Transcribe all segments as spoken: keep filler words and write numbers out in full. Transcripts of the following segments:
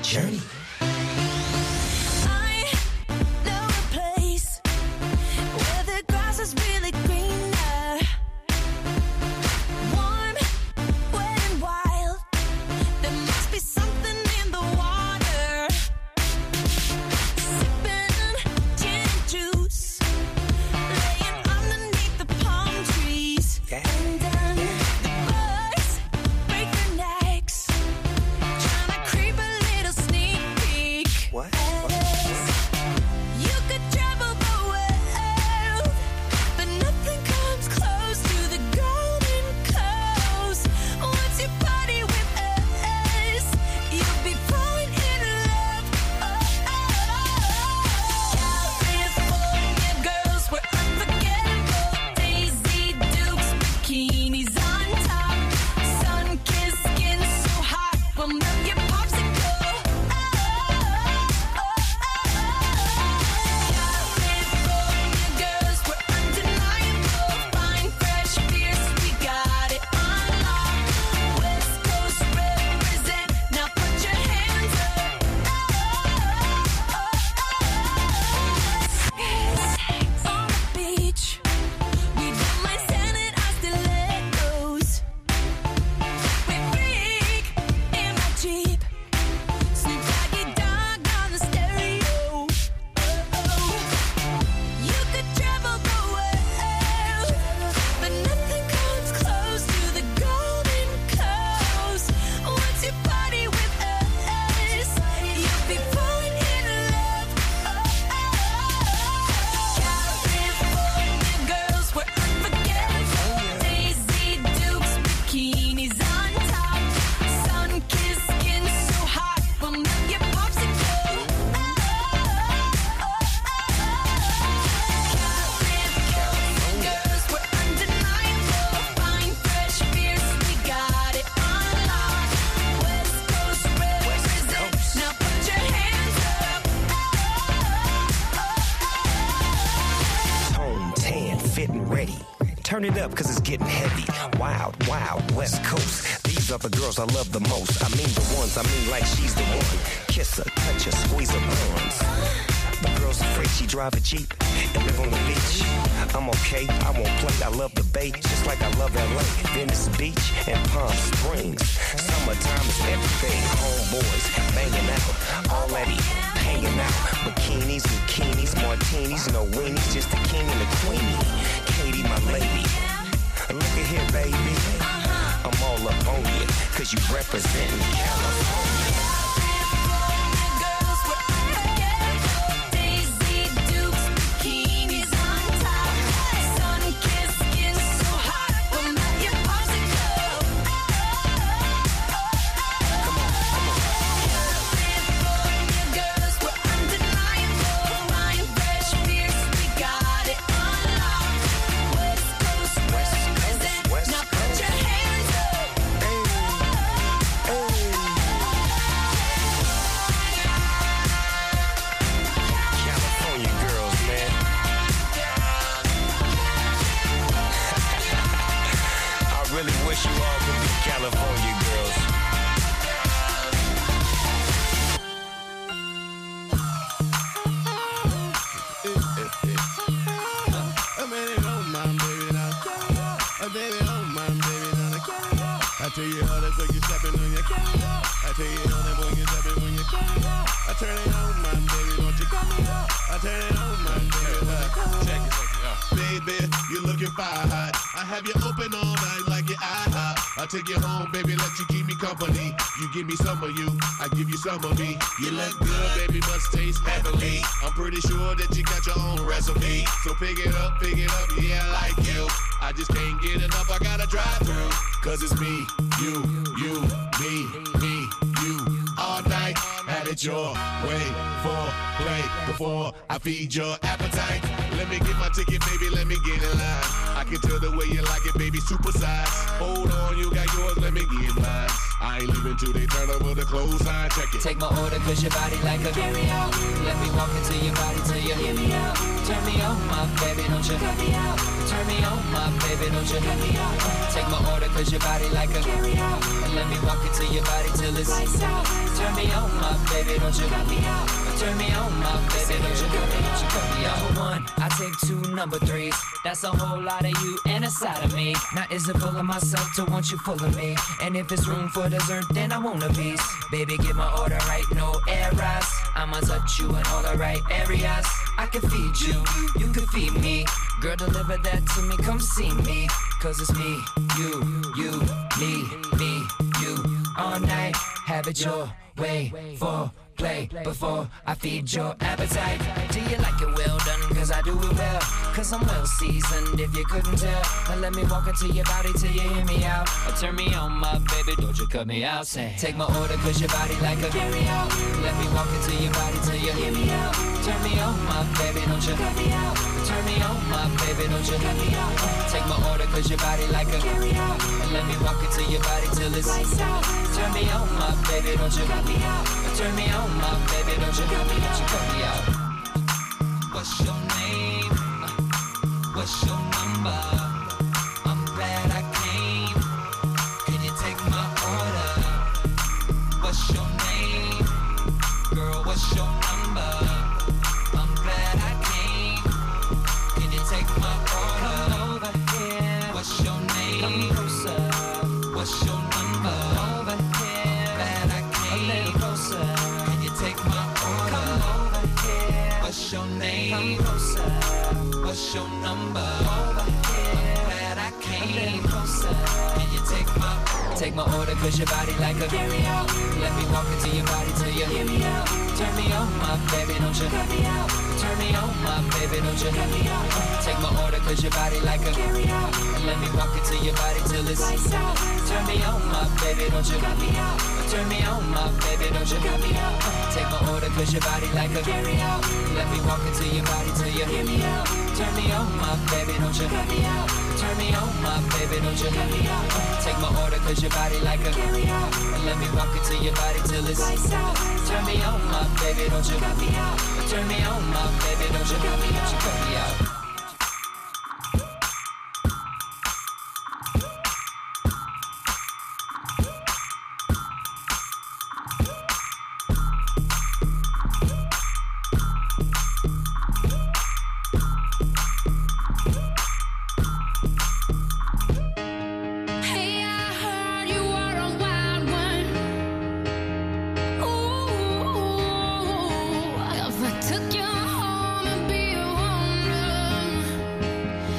journey. Turn it up, cause it's getting heavy. Wild, wild, West Coast. These are the girls I love the most. I mean the ones, I mean like she's the one. Kiss her, touch her, squeeze her buns. The girl's afraid she drive a Jeep and live on the beach. I'm okay, I won't play, I love the bay, just like I love L A, Venice Beach, and Palm Springs. Summertime is everything, homeboys banging out, already hanging out. Bikinis, bikinis, martinis, no weenies, just the king and the queenie. Katie, my lady, look at here, baby. I'm all up on you, cause you representin' California. Take you home, baby, let you keep me company. You give me some of you, I give you some of me. You look good, baby, must taste heavenly. I'm pretty sure that you got your own recipe. So pick it up, pick it up, yeah, I like you. I just can't get enough, I gotta drive through. Cause it's me, you, you, me, me, you. All night, had it your way, for play, before I feed your appetite. Let me get my ticket, baby, let me get in line. I can tell the way you like it, baby, super size. Hold on, you got yours, let me get mine. I ain't leaving till they turn over the clothesline, check it. Take my order, cause your body like a carry out. Let me walk into your body till you hear me out. Turn me on, my baby, don't you cut me out. Turn me on, my baby, don't you cut me out. Take my order cause your body like a carry out. And let me walk into your body till it's lights out. Turn me on, my baby, don't you cut me out. Turn me on, my baby, don't you cut me, don't you cut me out. Number one, I take two number threes. That's a whole lot of you and a side of me. Now is it full of myself to want you full of me? And if it's room for dessert, then I want a piece. Baby, get my order right, no errors. I'ma touch you in all the right areas. I can feed you, you can feed me. Girl, deliver that to me, come see me. Cause it's me, you, you, me, me, you. All night, have it your way for play before I feed your appetite. Do you like it well done? Cause I do it well. Cause I'm well seasoned if you couldn't tell. Now let me walk into your body till you hear me out. Or turn me on, my baby, don't you cut me out. Say, take my order cause your body like a carry out. Let me walk into your body till you hear me out. Turn me on, my baby, don't you cut me out. Turn me on, my baby, don't you cut me out. Take my order cause your body like a carry out. And let me walk into your body till it's lights out. Turn me on, my baby, don't you cut me out. Turn me on, my baby, don't you cut me, don't you cut me out. What's your name? What's your number? I'm glad I came. Can you take my order? What's your name? Girl, what's your number? I'm glad I came. Can you take my order? Come over here. What's your name? Come closer. What's your number? Come over here. Glad I came. A little closer. Can you take my order? Come over here. What's your name? Come closer. What's your number? Over here. I'm glad I came. A little closer. Can you take my order? Take my order cause your body like a carry out. Let me walk into your body till you hear me out. Turn me on, my baby, don't you cut me out. Turn me on, my baby, don't you cut me out. Take my order cause your body like a carry out. And let me walk into your body till it's lights out. Turn me on, my baby, don't you cut me out. Turn me on, my baby, don't you cut me out. Take my order cause your body like a carry out. Let me walk into your body till you hear me out. Turn me on, my baby, don't you cut me out. Turn me on, my baby, don't you cut me out. Take my order cause your body like a carry out. And let me walk into your body till it's lights out. Turn me on, my baby, don't you cut me out. Turn me on, my baby, don't you cut me, don't you cut me out. Took you home and be a wonder.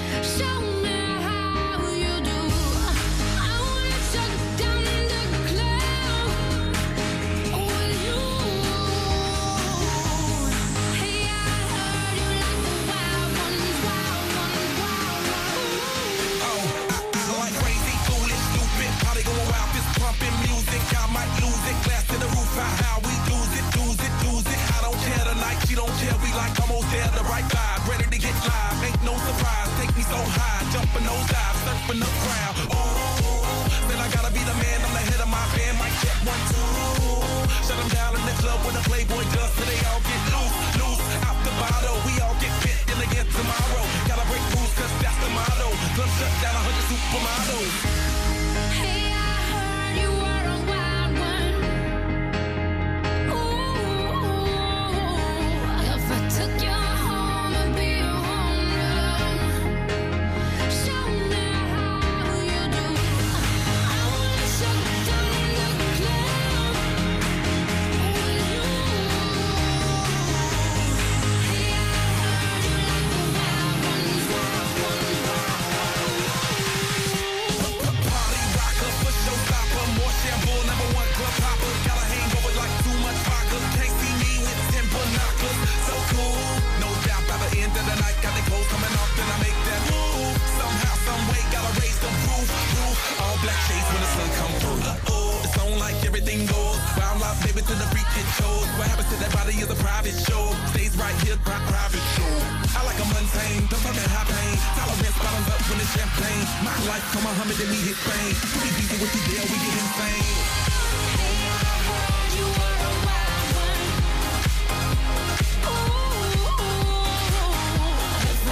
Come on, Muhammad, then we hit fame. Pretty easy with the deal, we get insane. Hey, I heard you were a wild one. Ooh, if I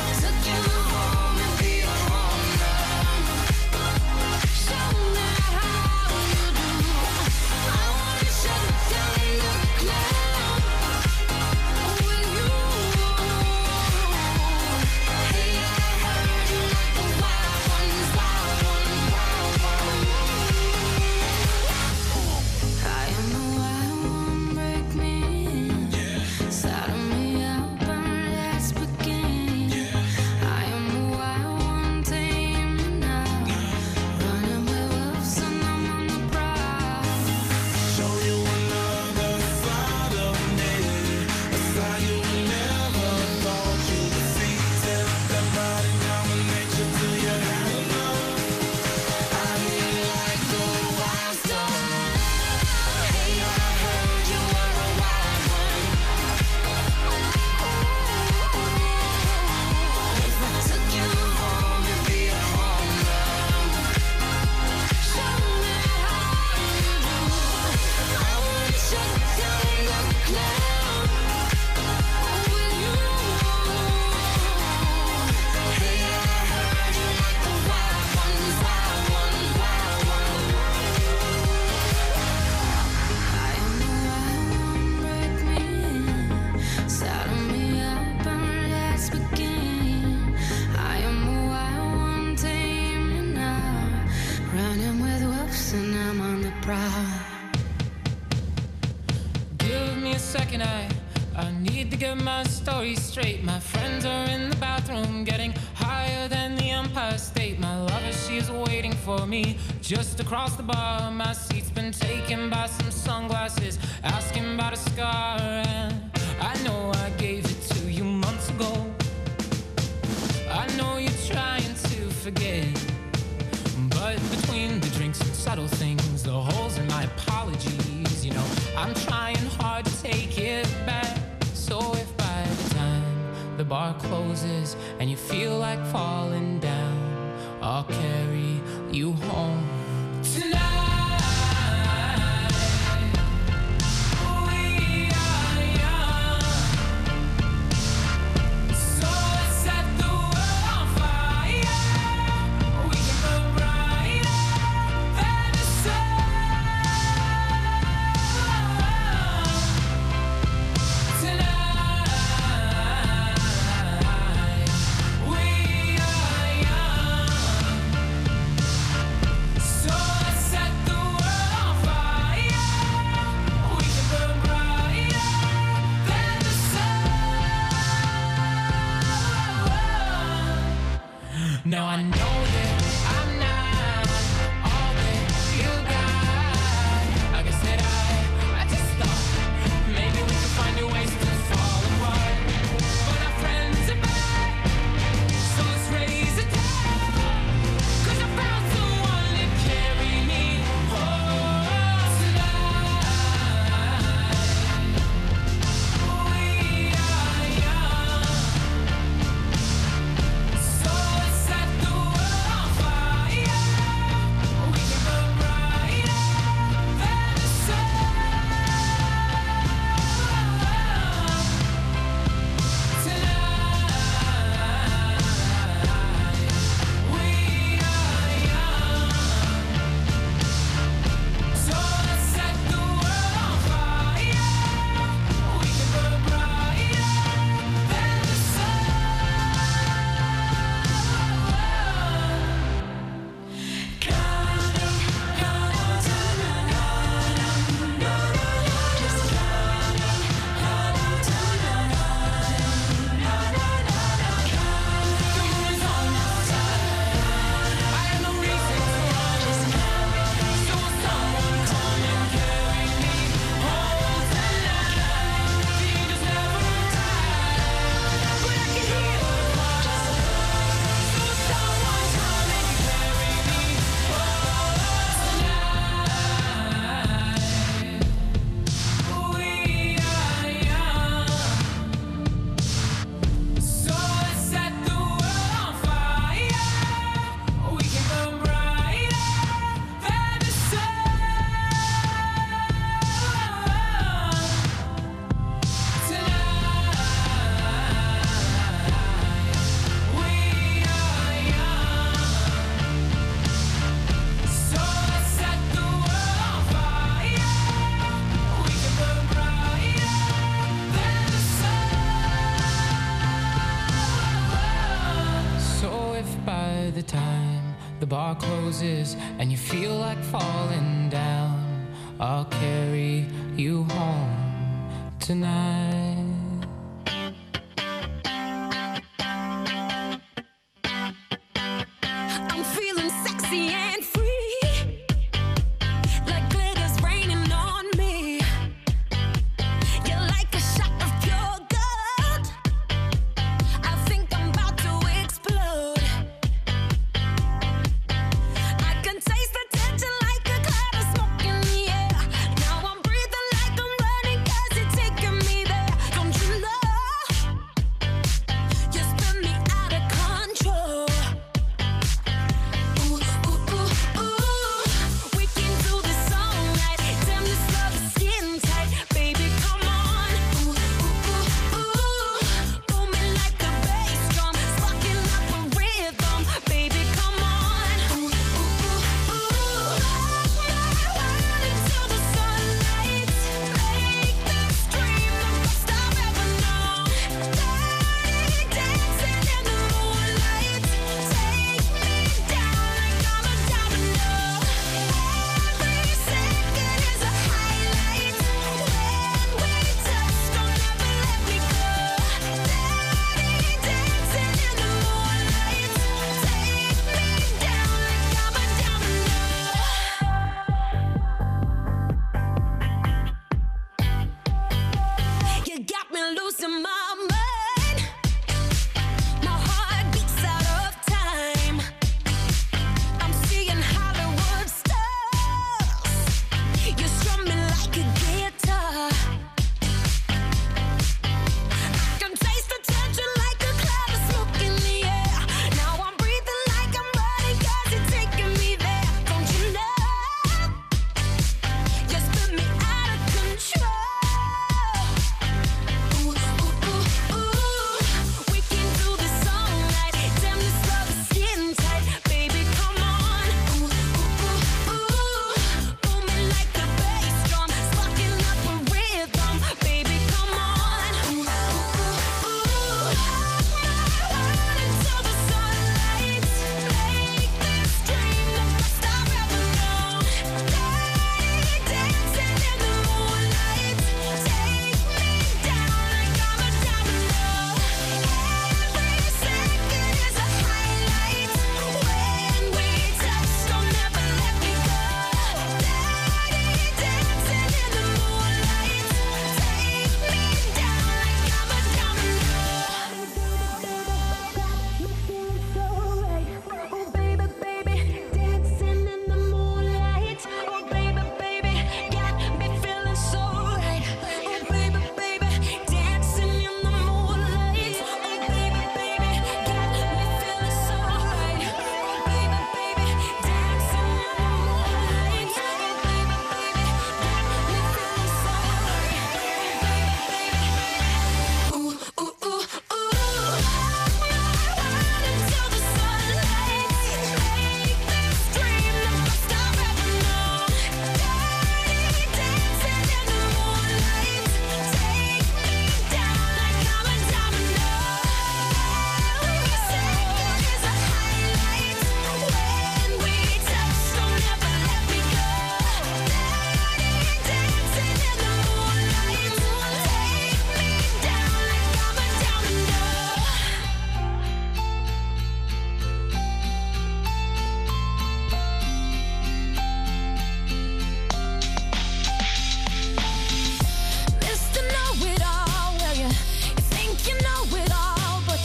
need to get my story straight. My friends are in the bathroom getting higher than the Empire State. My lover, she's waiting for me just across the bar. My seat's been taken by some sunglasses, asking about a scar. And I know I gave it to you months ago. I know you're trying to forget, but between the drinks and subtle things, the holes in my apologies, you know, I'm trying hard to take it back. So if by the time the bar closes and you feel like falling down, I'll carry you home tonight. Now I know that I'm not all that you got. I guess that I, I just thought maybe we could find new ways to fall apart. But our friends are back, so let's raise a toast. 'Cause I found someone to carry me home tonight. We are young, so let's set the world on fire. We can burn brighter than the sun tonight. We are young, so let's set the world on fire. We can burn brighter than the So if by the time the bar closes and you feel like falling down, I'll carry you home tonight. I'm feeling sexy and free, like glitter's raining on me. You're like a shot of pure gold. I think I'm about to explode. I can taste the tension like a cloud of smoke in the air. Now I'm breathing like I'm running 'cause you're taking me there.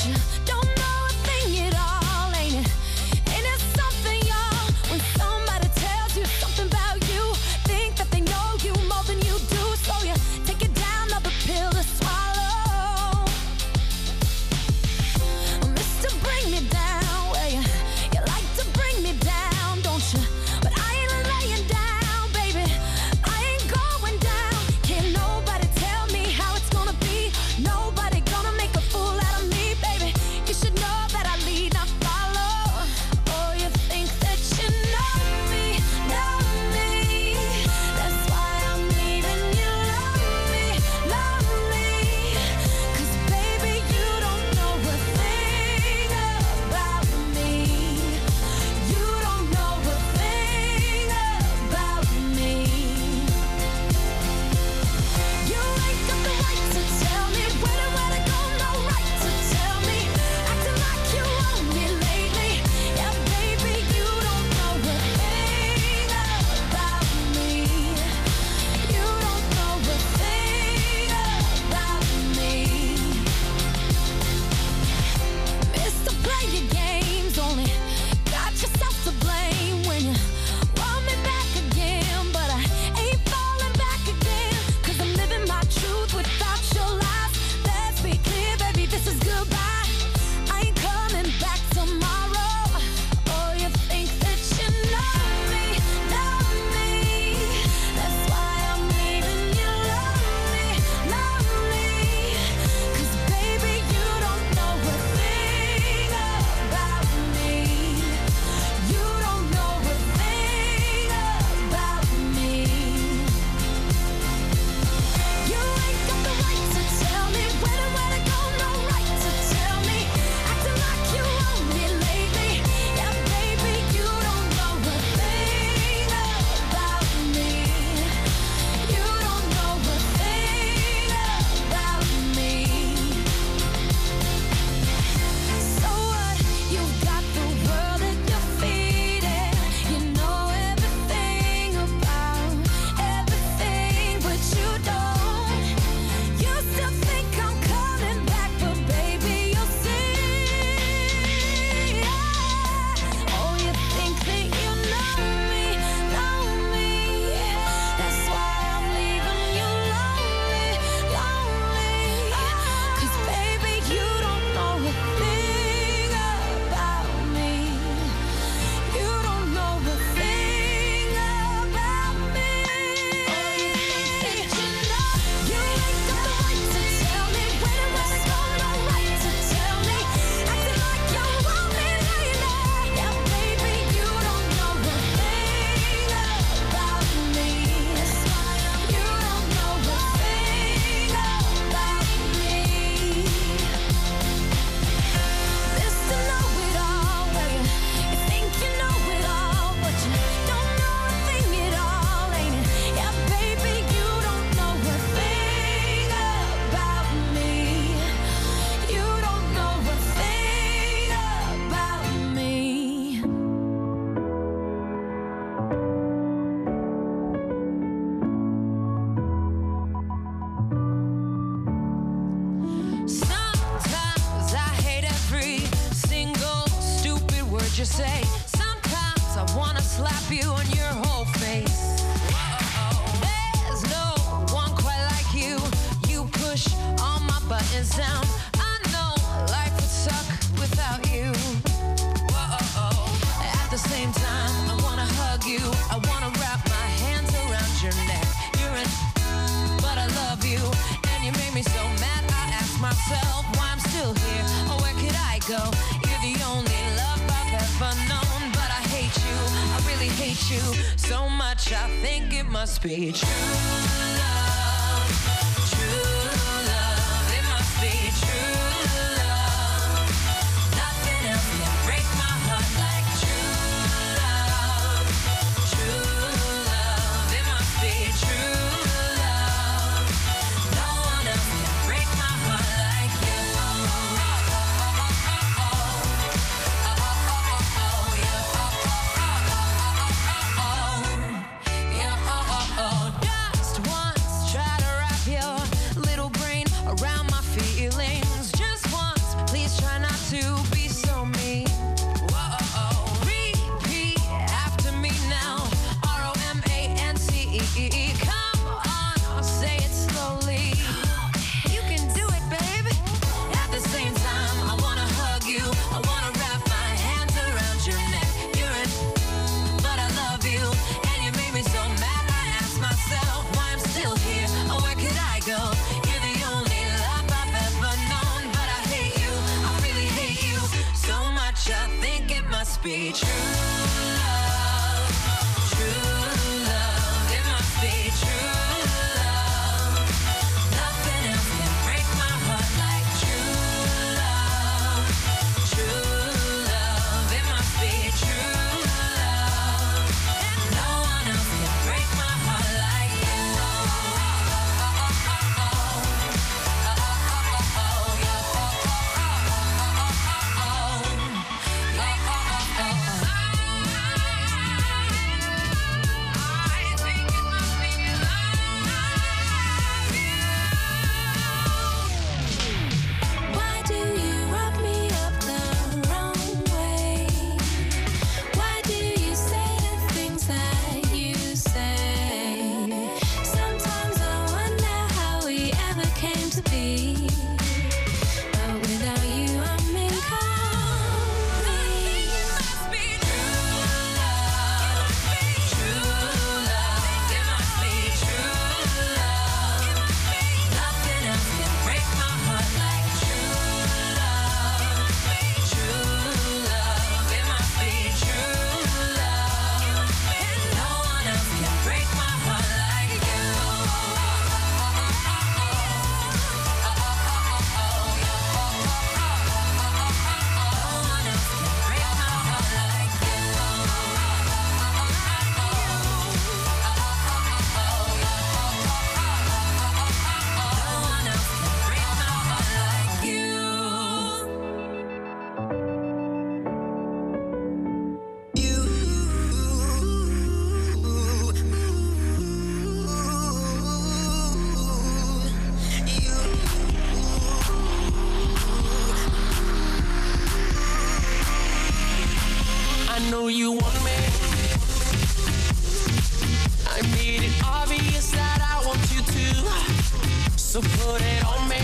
you don't know a thing at all, ain't it? Ain't it something, y'all? When somebody tells you something about you, think that they know you more than you do, so you take it down, another pill to swallow. Mister Bring Me Down, well, you, you like to bring me down, don't you? But I ain't laying down, baby. I ain't going down. Can't nobody tell me how it's gonna be. Nobody gonna make a fool out of me, baby. You should know that I lead, not follow. Oh, you think that you know me, know me. That's why I'm leaving you lonely, lonely. 'Cause baby, you don't know a thing about me. You don't know a thing about me. You ain't got the right to tell me where to where to go, no right to tell me. Acting like you own me lately. Yeah, baby, you don't know a thing about me. You don't know a thing about me. Mister Play Your Games, only got yourself to blame when you want me back again. But I ain't falling back again, 'cause I'm living my truth without your lies. Let's be clear, baby, this is goodbye. I ain't coming back tomorrow. Oh, you think that you know me, know me. That's why I'm leaving you lonely, lonely. 'Cause baby, you don't know a thing about me. You don't know a thing about me. You ain't got the right to tell me where to where to go, no right to tell me. Acting like you own me lately. Yeah, baby, you don't know a thing about me. You don't know a thing about me. So what? You've got the world at your feet and you know everything about everything, but you don't. You still think I'm coming back, but baby, you'll see. Oh, you think that you know me, know me. That's why I'm leaving you lonely, lonely. 'Cause baby, you don't know a thing about me. You don't know a thing about me. You ain't got the right to tell me where to where to go, no right to tell me. Acting like you want me lately. Yeah, baby, you don't know a thing about me. You don't know a thing about me. Mister Know-It-All, well, you, you think you know it all, but you don't know a thing at all, ain't it? Yeah, baby, you don't know a thing about me. You don't know a thing about me. Sometimes I hate every single stupid word you say. Sometimes I wanna slap you on your whole face. There's no one quite like you. You push all my buttons down. I know life would suck without you. At the same time, I wanna hug you. I wanna wrap my hands around your neck. You're an but I love you, and you made me so mad. I ask myself why I'm still here, or where could I go? You're the only love I've ever known, but I hate you. I really hate you so much. I think it must be true love, true love. It must be true love. Nothing else can break my heart like true love, true love. It must be true love. No one else can break my heart like you. Yeah, oh, oh, oh. Just once try to wrap your must be true love, true love. It must be true love. Nothing else can break my heart like true love, true love. It must be true love. No one else can break my heart like you. Why do you rub me up the wrong way? Why do you say the things that you say? Sometimes I wonder how we ever came to be. But without you, I'm incomplete. It must be true love, true love. It must be true love. Nothing else can break my heart like true love, true love. It must be true love. No one else can break my heart like you. I know you want me. I made it obvious that I want you to. So put it on me.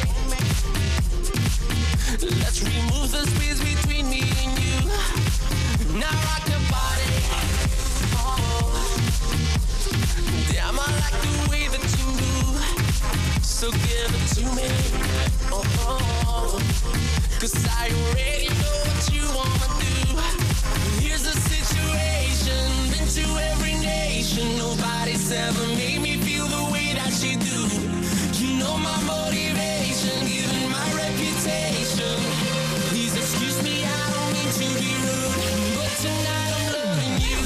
Let's remove the space between me and you. Now rock your body. Oh, damn, I like the way that you move. So give it to me. Oh, oh. Cause I already know what you wanna do. Here's the situation, been to every nation. Nobody's ever made me feel the way that you do. You know my motivation, given my reputation. Please excuse me, I don't mean to be rude, but tonight I'm loving you.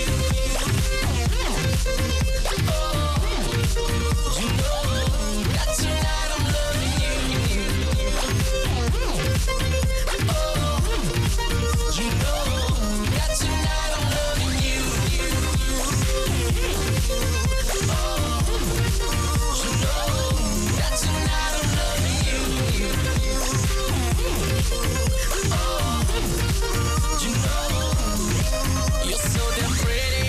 Oh, you know that tonight I'm loving you. Oh, you know that tonight I'm loving you. Oh, you know that tonight I'm loving you. Oh, you know you're so damn pretty.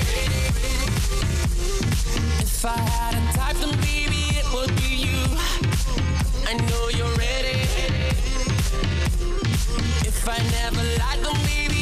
If I had a type, then baby it would be you. I know you're ready. If I never lied, then baby